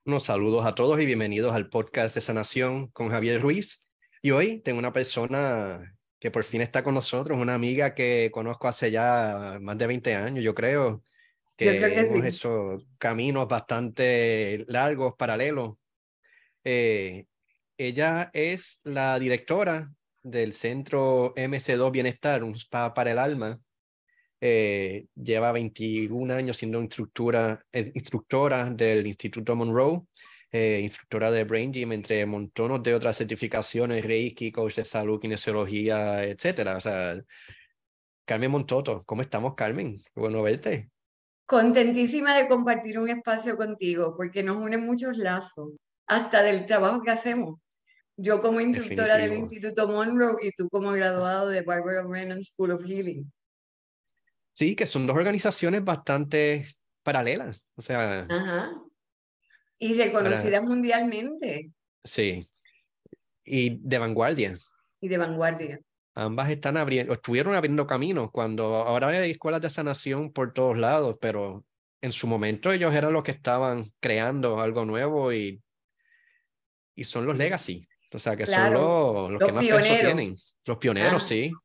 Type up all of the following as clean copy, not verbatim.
Unos saludos a todos y bienvenidos al podcast de Sanación con Javier Ruiz. Y hoy tengo una persona que por fin está con nosotros, una amiga que conozco hace ya más de 20 años, yo creo, Yo creo que que hemos sí. hecho caminos bastante largos, paralelos. Eh, Ella es la directora del Centro MC2 Bienestar, un spa para el alma. Lleva 21 años siendo instructora del Instituto Monroe, instructora de Brain Gym, entre montones de otras certificaciones, Reiki, coach de salud, kinesiología, etcétera. O sea, Carmen Montoto, ¿cómo estamos, Carmen? Bueno verte. Contentísima de compartir un espacio contigo porque nos unen muchos lazos, hasta del trabajo que hacemos. Yo como instructora del Definitivo. Instituto Monroe y tú como graduado de Barbara Brennan School of Healing. Sí, que son dos organizaciones bastante paralelas. O sea, Ajá. Y para, reconocidas mundialmente sí, y de vanguardia. y de vanguardia. Ambas están abriendo, estuvieron abriendo caminos cuando ahora hay escuelas de sanación por todos lados, pero en su momento ellos eran los que estaban creando algo nuevo y son los Sí. legacy, o sea, que son Claro, los que los más peso pioneros. tienen, los pioneros, Ajá. sí.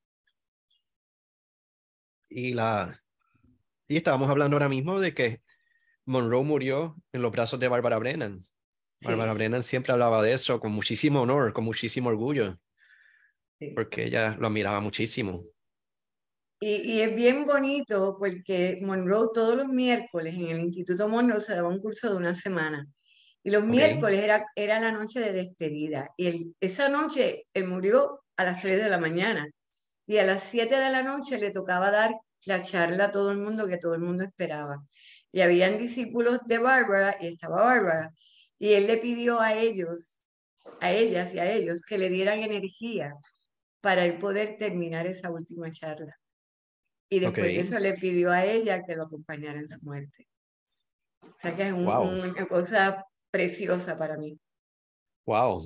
Y, y estábamos hablando ahora mismo de que Monroe murió en los brazos de Barbara Brennan. Barbara Sí, Brennan siempre hablaba de eso con muchísimo honor, con muchísimo orgullo, sí. porque ella lo admiraba muchísimo. Y es bien bonito porque Monroe todos los miércoles en el Instituto Monroe se daba un curso de una semana. Y los Ok, miércoles era la noche de despedida. Y esa noche él murió a las 3 de la mañana. Y a las 7 de la noche le tocaba dar la charla a todo el mundo que todo el mundo esperaba. Y habían discípulos de Bárbara y estaba Bárbara. Y él le pidió a ellos, a ellas y a ellos que le dieran energía para él poder terminar esa última charla. Y ok, después de eso le pidió a ella que lo acompañara en su muerte. O sea que es wow, una cosa preciosa para mí. wow,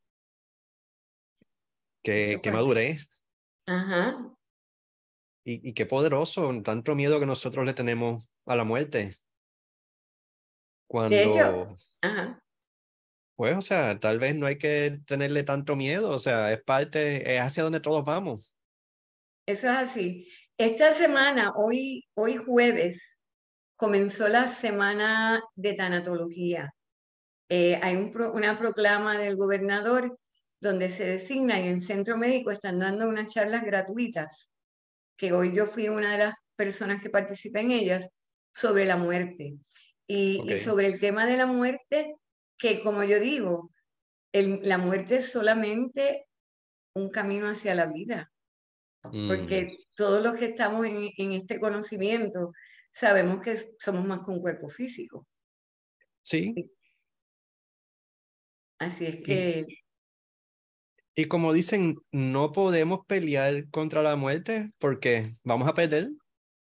Eso qué fue. madurez. Ajá. Y qué poderoso, tanto miedo que nosotros le tenemos a la muerte, De hecho, cuando, ajá, pues, o sea, tal vez no hay que tenerle tanto miedo, o sea, es parte, es hacia donde todos vamos. eso es así. Esta semana, hoy jueves, comenzó la semana de tanatología. Hay una proclama del gobernador donde se designa y en el centro médico están dando unas charlas gratuitas, que hoy yo fui una de las personas que participé en ellas, sobre la muerte. Ok. Y sobre el tema de la muerte, que como yo digo, la muerte es solamente un camino hacia la vida, Mm, porque todos los que estamos en este conocimiento sabemos que somos más que un cuerpo físico. sí, Así es y, que, y como dicen, no podemos pelear contra la muerte porque vamos a perder.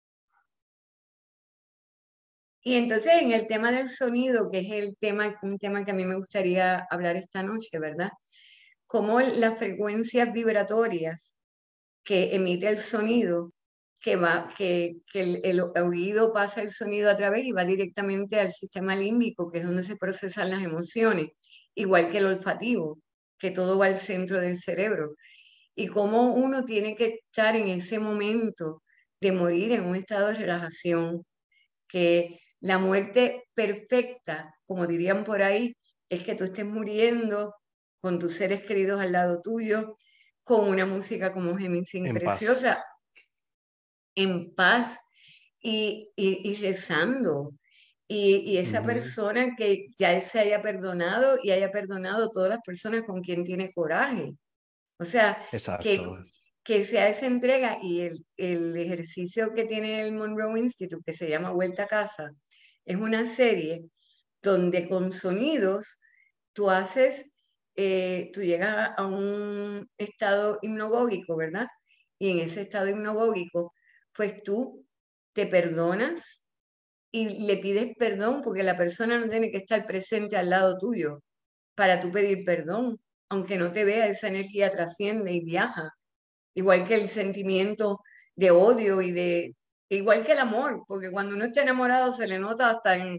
y entonces en el tema del sonido, que es un tema que a mí me gustaría hablar esta noche, ¿verdad? Cómo las frecuencias vibratorias que emite el sonido, que el oído pasa el sonido a través y va directamente al sistema límbico, que es donde se procesan las emociones, igual que el olfativo, que todo va al centro del cerebro. Y cómo uno tiene que estar en ese momento de morir en un estado de relajación, que la muerte perfecta, como dirían por ahí, es que tú estés muriendo con tus seres queridos al lado tuyo, con una música como Gemising En paz. preciosa, en paz y rezando. Y esa Ujú. persona que ya se haya perdonado y haya perdonado a todas las personas con quien tiene coraje. O sea, que, Exacto. que sea esa entrega y el ejercicio que tiene el Monroe Institute, que se llama Vuelta a Casa, es una serie donde con sonidos tú tú llegas a un estado hipnagógico, ¿verdad? Y en ese estado hipnagógico, pues tú te perdonas y le pides perdón porque la persona no tiene que estar presente al lado tuyo para tú pedir perdón, aunque no te vea, esa energía trasciende y viaja, igual que el sentimiento de odio igual que el amor, porque cuando uno está enamorado se le nota hasta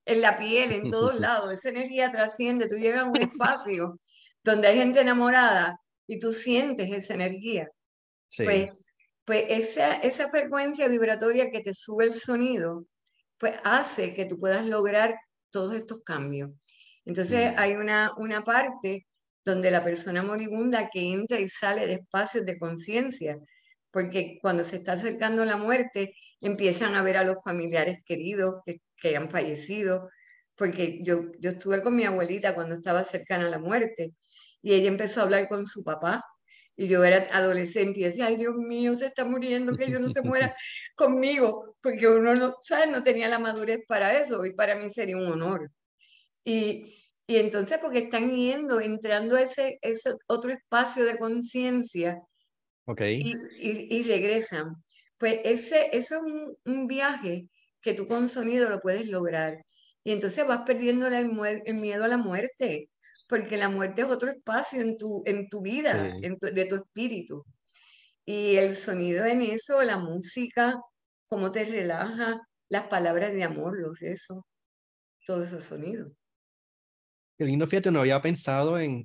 en la piel, en todos lados. Esa energía trasciende. Tú llegas a un espacio donde hay gente enamorada y tú sientes esa energía. Pues, Sí. pues esa frecuencia vibratoria que te sube el sonido, pues hace que tú puedas lograr todos estos cambios. Entonces Mm. hay una parte donde la persona moribunda que entra y sale de espacios de conciencia, porque cuando se está acercando la muerte, empiezan a ver a los familiares queridos que han fallecido, porque yo estuve con mi abuelita cuando estaba cercana a la muerte y ella empezó a hablar con su papá y yo era adolescente y decía, ay Dios mío, se está muriendo, que yo no se muera conmigo, porque uno no, ¿sabes? No tenía la madurez para eso y para mí sería un honor. Y entonces porque están yendo, entrando a ese otro espacio de conciencia Ok, y regresan. Pues ese es un viaje que tú con sonido lo puedes lograr. Y entonces vas perdiendo el miedo a la muerte, porque la muerte es otro espacio en tu vida, sí. de tu espíritu. Y el sonido en eso, la música, cómo te relaja, las palabras de amor, los rezos, todos esos sonidos. Qué lindo, fíjate, no había pensado en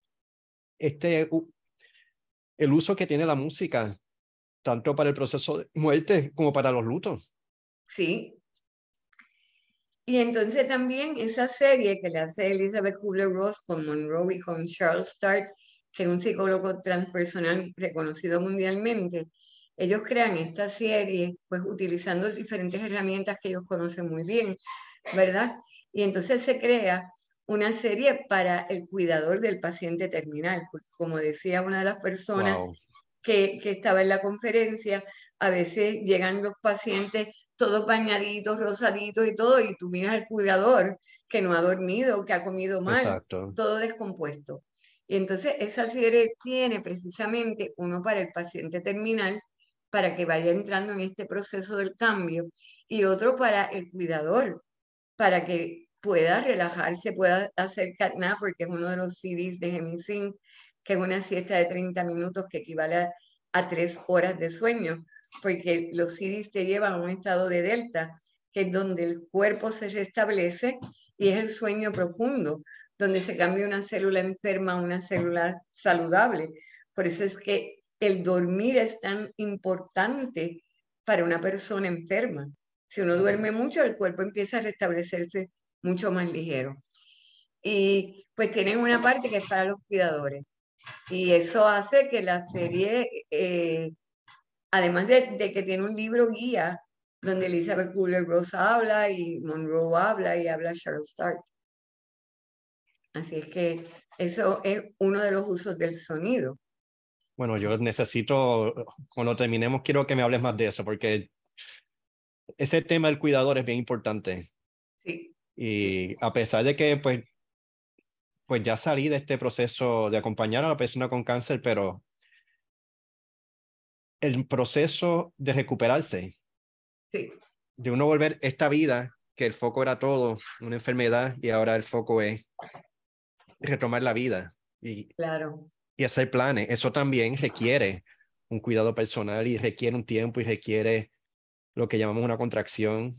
el uso que tiene la música, tanto para el proceso de muerte como para los lutos. Sí. Y entonces también esa serie que le hace Elizabeth Kubler-Ross con Monroe y con Charles Stark, que es un psicólogo transpersonal reconocido mundialmente, ellos crean esta serie pues utilizando diferentes herramientas que ellos conocen muy bien, ¿verdad? Y entonces se crea una serie para el cuidador del paciente terminal, porque como decía una de las personas Wow, que estaba en la conferencia, a veces llegan los pacientes todos bañaditos, rosaditos y todo, y tú miras al cuidador que no ha dormido, que ha comido mal, exacto. todo descompuesto. Y entonces esa serie tiene precisamente uno para el paciente terminal, para que vaya entrando en este proceso del cambio, y otro para el cuidador, para que pueda relajarse, pueda hacer cat nap, porque es uno de los CDs de Gemisyn, que es una siesta de 30 minutos que equivale a 3 horas de sueño, porque los CDs te llevan a un estado de delta, que es donde el cuerpo se restablece y es el sueño profundo, donde se cambia una célula enferma a una célula saludable. Por eso es que el dormir es tan importante para una persona enferma. Si uno duerme mucho, el cuerpo empieza a restablecerse mucho más ligero. Y pues tienen una parte que es para los cuidadores. Y eso hace que la serie, además de que tiene un libro guía, donde Elizabeth Kubler-Ross habla y Monroe habla y habla Charles Stark. Así es que eso es uno de los usos del sonido. Bueno, yo necesito, cuando terminemos, quiero que me hables más de eso, porque ese tema del cuidador es bien importante. Sí, sí, Y a pesar de que, pues ya salí de este proceso de acompañar a la persona con cáncer, pero el proceso de recuperarse, sí, de uno volver esta vida, que el foco era todo, una enfermedad, y ahora el foco es retomar la vida claro. y hacer planes. Eso también requiere un cuidado personal y requiere un tiempo y requiere lo que llamamos una contracción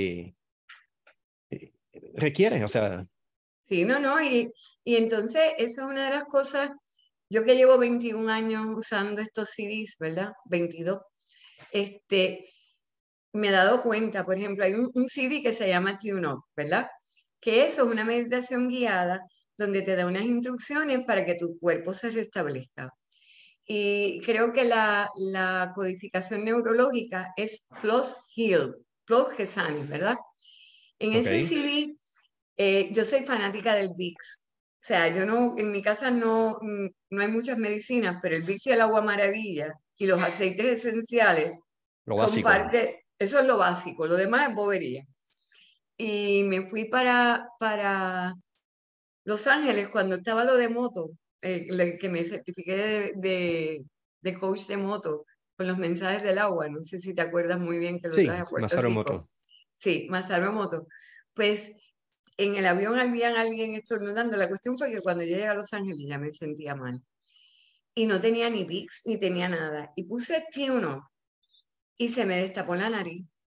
y requiere, o sea, Sí, no, no, y entonces esa es una de las cosas, yo que llevo 21 años usando estos CDs, ¿verdad? 22, este, me he dado cuenta, por ejemplo, hay un CD que se llama Tune Up, ¿verdad? Que eso es una meditación guiada donde te da unas instrucciones para que tu cuerpo se restablezca. Y creo que la codificación neurológica es Plus Heal, Plus que sane, ¿verdad? En ok, ese CD yo soy fanática del Vicks. O sea, yo no, en mi casa no hay muchas medicinas, pero el Vicks y el agua maravilla y los aceites esenciales lo son básico. parte, eso es lo básico, lo demás es bobería. Y me fui para Los Ángeles cuando estaba lo de moto, que me certifiqué de coach de moto con los mensajes del agua. No sé si te acuerdas muy bien que lo traje Sí, a Puerto Masaru Rico. Emoto. Sí, Masaru Emoto. Pues en el avión había alguien estornudando. La cuestión fue que cuando yo llegué a Los Ángeles ya me sentía mal. Y no tenía ni Vicks ni tenía nada. Y puse Tune y se me destapó la nariz.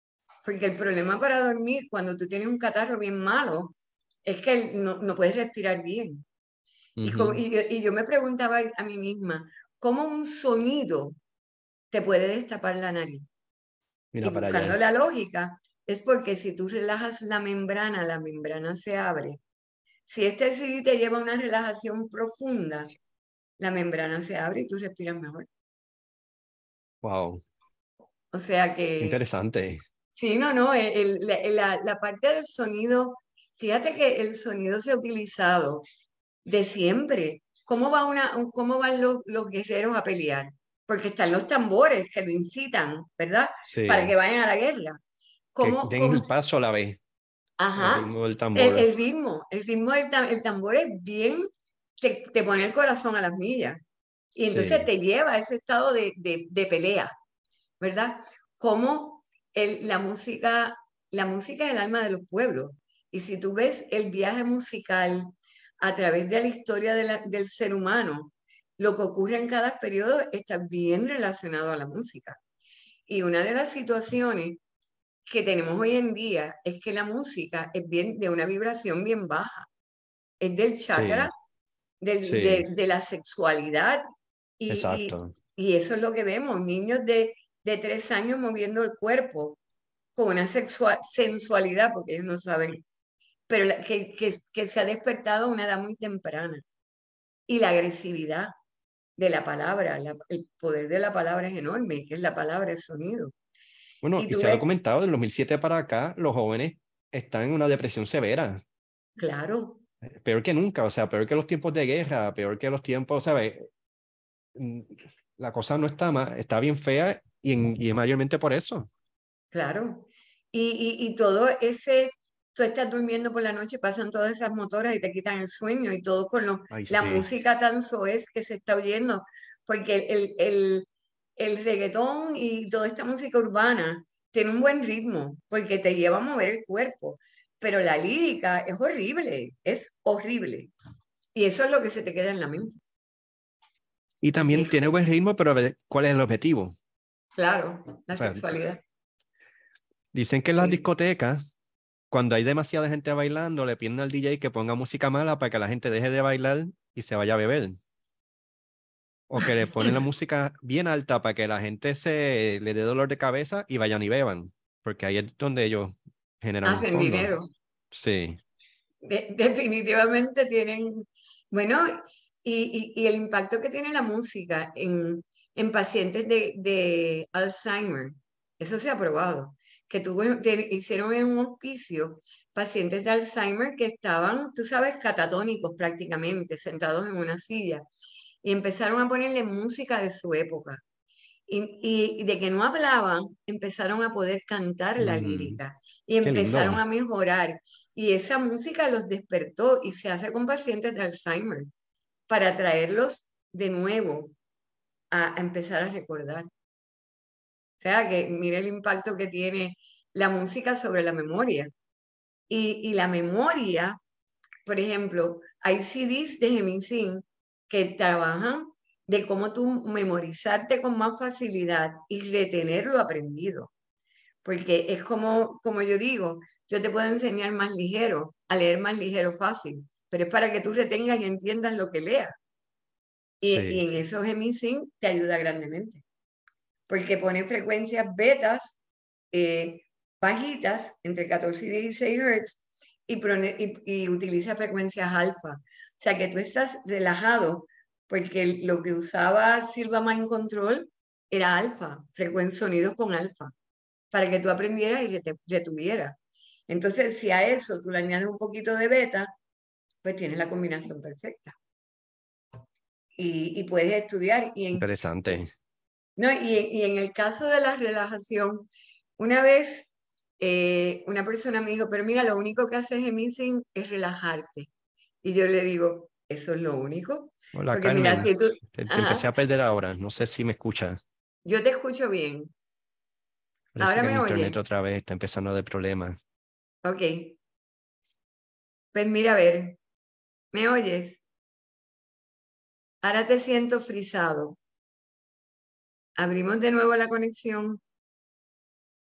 Porque el problema para dormir, cuando tú tienes un catarro bien malo, es que no puedes respirar bien. Y yo me preguntaba a mí misma, ¿cómo un sonido te puede destapar la nariz? Y Mira para buscando allá. la lógica, es porque si tú relajas la membrana se abre. Si este CD te lleva a una relajación profunda, la membrana se abre y tú respiras mejor. Wow, O sea que, interesante. sí, no, la parte del sonido, fíjate que el sonido se ha utilizado de siempre. ¿Cómo van los guerreros a pelear? Porque están los tambores que lo incitan, ¿verdad? Para que Sí, vayan a la guerra. que ¿Cómo, den cómo? el paso a la vez, el Ajá, ritmo del tambor. el ritmo el tambor es bien, te pone el corazón a las millas. Y entonces Sí, te lleva a ese estado de pelea, ¿verdad? Como la música es el alma de los pueblos. Y si tú ves el viaje musical a través de la historia del ser humano, lo que ocurre en cada periodo está bien relacionado a la música. Y una de las situaciones que tenemos hoy en día es que la música es bien de una vibración bien baja. Es del chakra, sí, sí, de la sexualidad y, exacto. y eso es lo que vemos, niños de 3 años moviendo el cuerpo con una sensualidad, porque ellos no saben, pero que se ha despertado a una edad muy temprana. Y la agresividad de la palabra, el poder de la palabra es enorme, que es la palabra, el sonido. Bueno, Y y tú se ha ves, documentado, en 2007 para acá, los jóvenes están en una depresión severa, claro, peor que nunca, o sea, peor que los tiempos de guerra, peor que los tiempos, ¿sabes? Mm, La cosa no está más, está bien fea y es mayormente por eso. claro. Y todo ese, tú estás durmiendo por la noche, pasan todas esas motoras y te quitan el sueño y todo con Ay, la sí, música tan soez que se está oyendo, porque el reggaetón y toda esta música urbana tiene un buen ritmo, porque te lleva a mover el cuerpo, pero la lírica es horrible, es horrible. Y eso es lo que se te queda en la mente. y Así también es tiene que, buen ritmo, pero ¿cuál es el objetivo? claro, O la sea, sexualidad. dicen que en las Sí. discotecas, cuando hay demasiada gente bailando, le piden al DJ que ponga música mala para que la gente deje de bailar y se vaya a beber. O que le ponen la música bien alta para que la gente se le dé dolor de cabeza y vayan y beban, porque ahí es donde ellos generan Hacen fondos. dinero. Sí, Definitivamente tienen, bueno, y el impacto que tiene la música en pacientes de Alzheimer, eso se ha probado, que hicieron en un hospicio pacientes de Alzheimer que estaban, tú sabes, catatónicos prácticamente, sentados en una silla, y empezaron a ponerle música de su época. Y de que no hablaban, empezaron a poder cantar la ujú. lírica y Qué empezaron lindo. a mejorar. Y esa música los despertó y se hace con pacientes de Alzheimer para traerlos de nuevo a empezar a recordar. O sea, que mire el impacto que tiene la música sobre la memoria. Y la memoria, por ejemplo, hay CDs de Gemisin que trabajan de cómo tú memorizarte con más facilidad y retener lo aprendido. Porque es como yo digo, yo te puedo enseñar más ligero, a leer más ligero fácil, pero es para que tú retengas y entiendas lo que leas. Y Sí, en esos Gemisync te ayuda grandemente, porque pone frecuencias betas eh, bajitas, entre 14 y 16 Hz, y utiliza frecuencias alfa. O sea que tú estás relajado, porque lo que usaba Silva Mind Control era alfa, sonidos con alfa para que tú aprendieras y retuvieras. Entonces, si a eso tú le añades un poquito de beta, pues tienes la combinación perfecta. Y puedes estudiar. interesante. No, y en el caso de la relajación, una vez una persona me dijo, pero mira, lo único que haces en Missing es relajarte. Y yo le digo, ¿eso es lo único? Hola, Porque mira, Carmen. si tú, Te empecé ajá, a perder ahora. No sé si me escuchas. yo te escucho bien. Parece Ahora que mi me internet oye. otra vez está empezando a dar problemas. Ok, pues mira, a ver, ¿me oyes? Ahora te siento frisado. Abrimos de nuevo la conexión.